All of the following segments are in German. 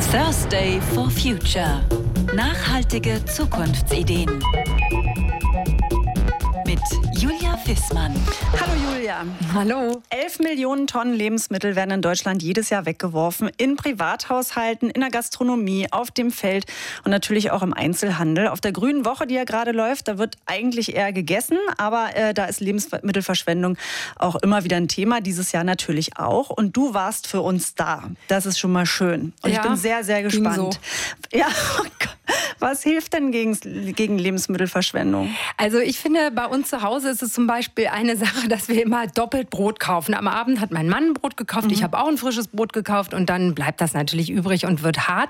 Thursday for Future. Nachhaltige Zukunftsideen. Mit Julia Fissmann. Hallo Julia. Hallo. 11 Millionen Tonnen Lebensmittel werden in Deutschland jedes Jahr weggeworfen. In Privathaushalten, in der Gastronomie, auf dem Feld und natürlich auch im Einzelhandel. Auf der Grünen Woche, die ja gerade läuft, da wird eigentlich eher gegessen. Aber da ist Lebensmittelverschwendung auch immer wieder ein Thema. Dieses Jahr natürlich auch. Und du warst für uns da. Das ist schon mal schön. Und ich bin sehr, sehr gespannt. So. Ja, was hilft denn gegen Lebensmittelverschwendung? Also ich finde, bei uns zu Hause ist es zum Beispiel eine Sache, dass wir immer doppelt Brot kaufen. Am Abend hat mein Mann Brot gekauft, ich habe auch ein frisches Brot gekauft und dann bleibt das natürlich übrig und wird hart.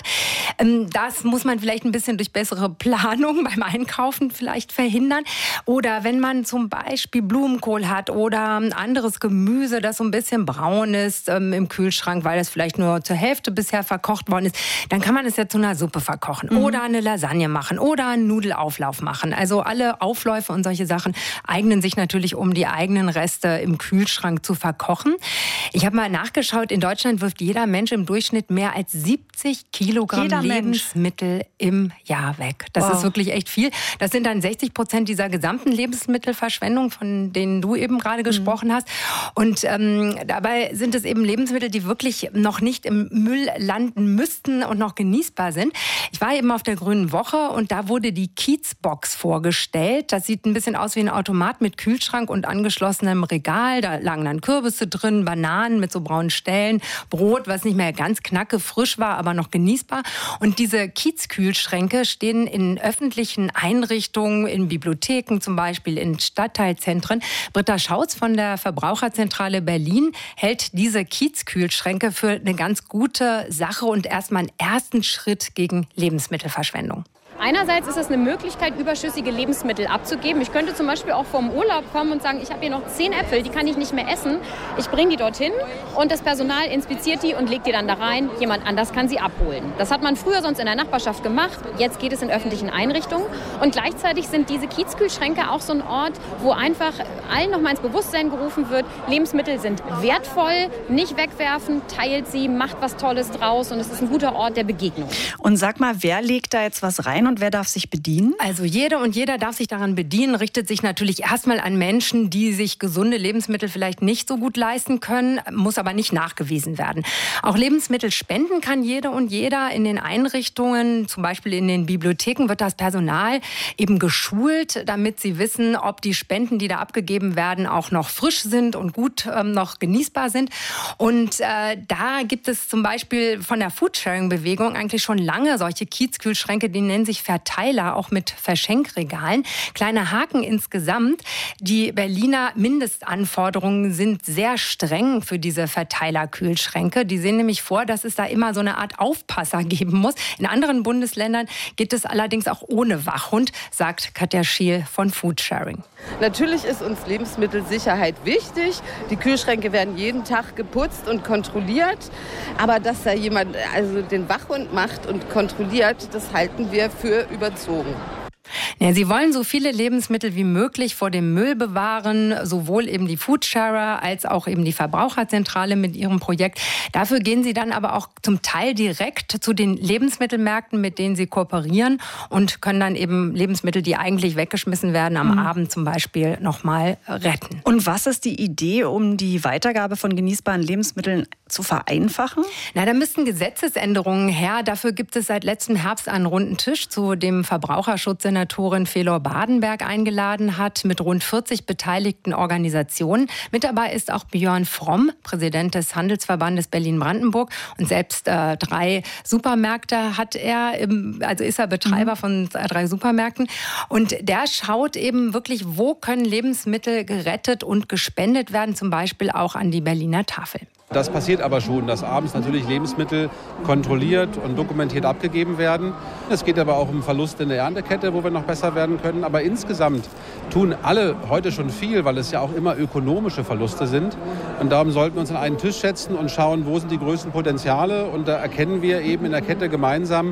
Das muss man vielleicht ein bisschen durch bessere Planung beim Einkaufen vielleicht verhindern. Oder wenn man zum Beispiel Blumenkohl hat oder anderes Gemüse, das so ein bisschen braun ist im Kühlschrank, weil das vielleicht nur zur Hälfte bisher verkocht worden ist, dann kann man es ja zu einer Suppe verkochen oder eine Lasagne machen oder einen Nudelauflauf machen. Also alle Aufläufe und solche Sachen eignen sich natürlich, um die eigenen Reste im Kühlschrank zu verkochen. Ich habe mal nachgeschaut, in Deutschland wirft jeder Mensch im Durchschnitt mehr als 70 Kilogramm Lebensmittel im Jahr weg. Das ist wirklich echt viel. Das sind dann 60% dieser gesamten Lebensmittelverschwendung, von denen du eben gerade gesprochen hast. Und dabei sind es eben Lebensmittel, die wirklich noch nicht im Müll landen müssten und noch genießbar sind. Ich war eben auf der Grünen Woche und da wurde die Kiezbox vorgestellt. Das sieht ein bisschen aus wie ein Automat mit Kühlschrank und angeschlossenem Regal. Da lagen dann Kürbisse drin, Bananen mit so braunen Stellen, Brot, was nicht mehr ganz knackefrisch war, aber noch genießbar. Und diese Kiezkühlschränke stehen in öffentlichen Einrichtungen, in Bibliotheken zum Beispiel, in Stadtteilzentren. Britta Schautz von der Verbraucherzentrale Berlin hält diese Kiezkühlschränke für eine ganz gute Sache und erstmal einen ersten Schritt gegen Lebensmittelverschwendung. Einerseits ist es eine Möglichkeit, überschüssige Lebensmittel abzugeben. Ich könnte zum Beispiel auch vom Urlaub kommen und sagen, ich habe hier noch 10 Äpfel, die kann ich nicht mehr essen. Ich bringe die dorthin und das Personal inspiziert die und legt die dann da rein. Jemand anders kann sie abholen. Das hat man früher sonst in der Nachbarschaft gemacht. Jetzt geht es in öffentlichen Einrichtungen. Und gleichzeitig sind diese Kiezkühlschränke auch so ein Ort, wo einfach allen noch mal ins Bewusstsein gerufen wird, Lebensmittel sind wertvoll, nicht wegwerfen, teilt sie, macht was Tolles draus und es ist ein guter Ort der Begegnung. Und sag mal, wer legt da jetzt was rein und wer darf sich bedienen? Also jede und jeder darf sich daran bedienen, richtet sich natürlich erstmal an Menschen, die sich gesunde Lebensmittel vielleicht nicht so gut leisten können, muss aber nicht nachgewiesen werden. Auch Lebensmittel spenden kann jede und jeder in den Einrichtungen, zum Beispiel in den Bibliotheken wird das Personal eben geschult, damit sie wissen, ob die Spenden, die da abgegeben werden, auch noch frisch sind und gut noch genießbar sind. Und da gibt es zum Beispiel von der Foodsharing-Bewegung eigentlich schon lange solche Kiezkühlschränke, die nennen sich Verteiler, auch mit Verschenkregalen. Kleiner Haken insgesamt. Die Berliner Mindestanforderungen sind sehr streng für diese Verteilerkühlschränke. Die sehen nämlich vor, dass es da immer so eine Art Aufpasser geben muss. In anderen Bundesländern geht es allerdings auch ohne Wachhund, sagt Katja Schiel von Foodsharing. Natürlich ist uns Lebensmittelsicherheit wichtig. Die Kühlschränke werden jeden Tag geputzt und kontrolliert. Aber dass da jemand also den Wachhund macht und kontrolliert, das halten wir für überzogen. Ja, sie wollen so viele Lebensmittel wie möglich vor dem Müll bewahren, sowohl eben die Foodsharer als auch eben die Verbraucherzentrale mit ihrem Projekt. Dafür gehen sie dann aber auch zum Teil direkt zu den Lebensmittelmärkten, mit denen sie kooperieren und können dann eben Lebensmittel, die eigentlich weggeschmissen werden, am Abend zum Beispiel nochmal retten. Und was ist die Idee, um die Weitergabe von genießbaren Lebensmitteln zu vereinfachen? Na, da müssten Gesetzesänderungen her. Dafür gibt es seit letztem Herbst einen runden Tisch, zu dem Verbraucherschutzsenatorin Felor Badenberg eingeladen hat, mit rund 40 beteiligten Organisationen. Mit dabei ist auch Björn Fromm, Präsident des Handelsverbandes Berlin-Brandenburg. Und selbst 3 Supermärkte hat er, also ist er Betreiber von 3 Supermärkten. Und der schaut eben wirklich, wo können Lebensmittel gerettet und gespendet werden, zum Beispiel auch an die Berliner Tafel. Das passiert aber schon, dass abends natürlich Lebensmittel kontrolliert und dokumentiert abgegeben werden. Es geht aber auch um Verluste in der Erntekette, wo wir noch besser werden können. Aber insgesamt tun alle heute schon viel, weil es ja auch immer ökonomische Verluste sind. Und darum sollten wir uns an einen Tisch setzen und schauen, wo sind die größten Potenziale. Und da erkennen wir eben in der Kette gemeinsam,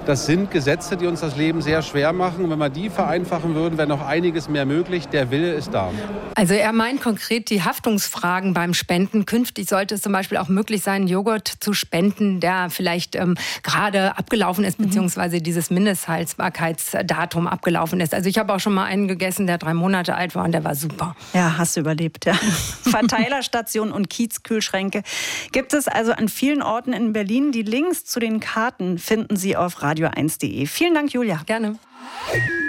Das sind Gesetze, die uns das Leben sehr schwer machen. Und wenn wir die vereinfachen würden, wäre noch einiges mehr möglich. Der Wille ist da. Also er meint konkret die Haftungsfragen beim Spenden. Künftig sollte es zum Beispiel auch möglich sein, Joghurt zu spenden, der vielleicht gerade abgelaufen ist, beziehungsweise dieses Mindesthaltbarkeitsdatum abgelaufen ist. Also ich habe auch schon mal einen gegessen, der 3 Monate alt war und der war super. Ja, hast du überlebt, ja. Verteilerstationen und Kiezkühlschränke gibt es also an vielen Orten in Berlin. Die Links zu den Karten finden Sie auf radio1.de. Vielen Dank, Julia. Gerne.